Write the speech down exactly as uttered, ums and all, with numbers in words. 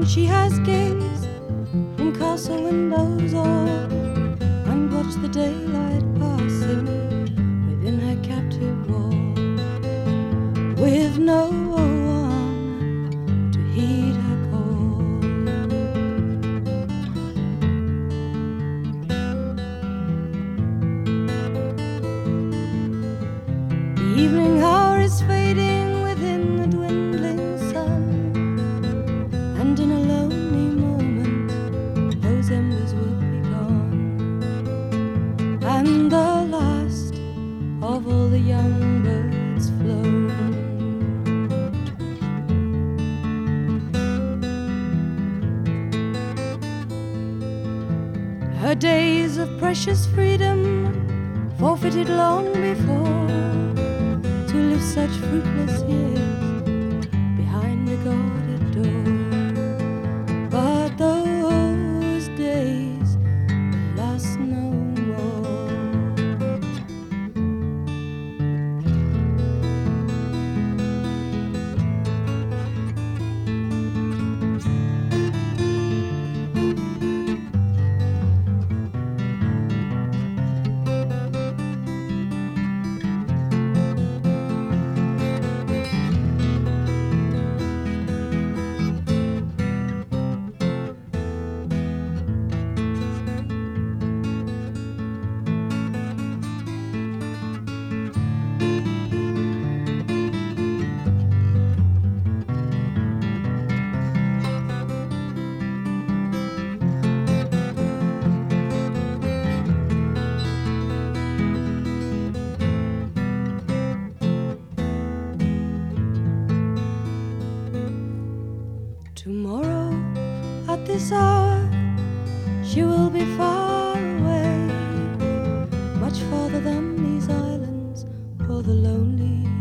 when she has gazed from castle windows all and watched the daylight passing within her captive wall, with no one to heed her call. The evening hour is fading within the dwindling sun, and in a lonely moment those embers will be gone, and the last of all the young birds flown. Her days of precious freedom forfeited long before, to live such fruitless years behind a guarded door. But those days will last no more. Tomorrow at this hour she will be far away, much farther than these islands or the lonely